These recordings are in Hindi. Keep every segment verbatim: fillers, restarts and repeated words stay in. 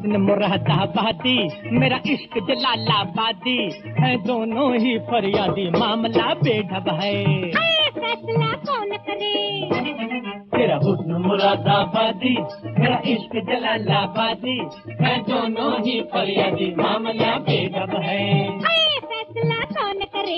हुस्न मुरादाबादी, मेरा इश्क जलालाबादी, है दोनों ही फरियादी, मामला बेढब है। फैसला कौन करे? तेरा हुस्न मुरादाबादी, मेरा इश्क जलालाबादी, है दोनों ही फरियादी, मामला बेढब है। फैसला कौन करे?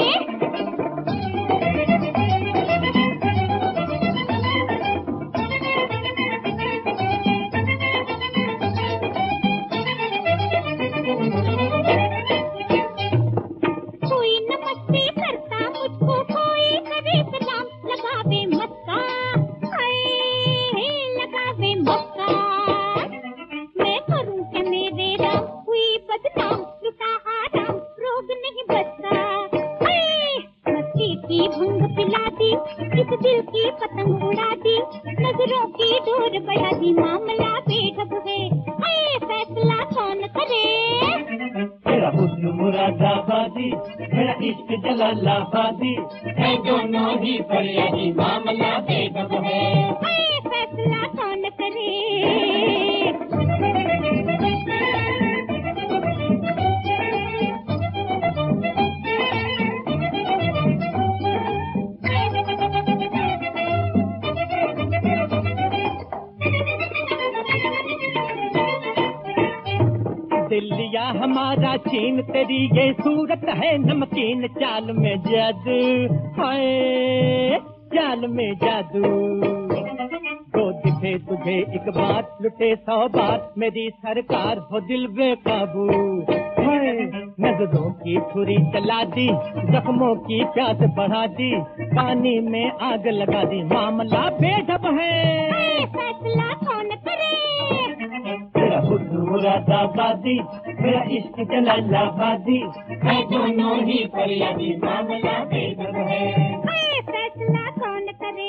कोई नमस्ते करता मुझको, कोई करे सलाम, लगावे मक्का, हाय लगावे मक्का। मैं करूं क्या मेरे राम, हुई बदनाम, लुटा आराम, रोग नहीं बचता। मस्ती की भंग पिला दी, इस दिल की पतंग उड़ा दी, नजरों की डोर बढ़ा दी, मामला बेढब है। फैसला कौन करे? तेरा हुस्न मुरादाबादी, मेरा इश्क जलालाबादी, है दोनों ही फरियादी, मामला बेढब है। फैसला कौन करे? दिल्लिया हमारा चीन, तेरी ये सूरत है नमकीन, चाल में जादू, हाय चाल में जादू। दो दिखे तुझे एक बात, लुटे सौ बात, मेरी सरकार हो दिल बेकाबू। हाय नजरों की छुरी चला दी, जख्मों की प्यास बढ़ा दी, पानी में आग लगा दी, मामला बेढब है। फैसला कौन करे? तेरा हुस्न मुरादाबादी, मेरा इश्क जलालाबादी, है दोनों ही फरियादी, मामला बेढब है। फैसला कौन करे?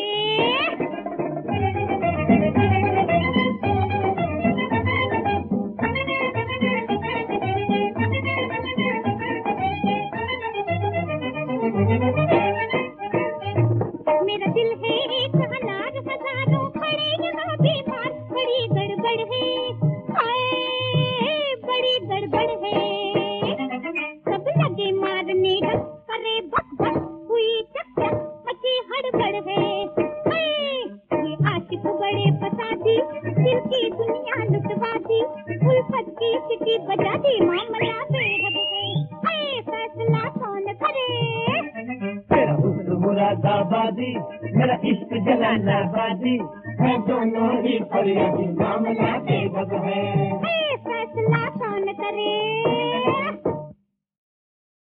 मेरा दिल है एक अनार, हजारों खड़े यहाँ बीमार, बड़ी गड़बड़ है, हाय बड़ी गड़बड़ है। सब लगे मारने डर, करे बक बक, हुई चक चक, मची हड़बड़ है। हाय ये आशिक बड़े फसादी, दिल की दुनिया लुटवा दी, उल्फत की सीटी बजा दी, मामला बेढब है। हाय फैसला कौन करे? तेरा हुस्न मुरादाबादी, मेरा इश्क जलालाबादी, है दोनों ही फरियादी, मामला बेढब है। फैसला कौन करे?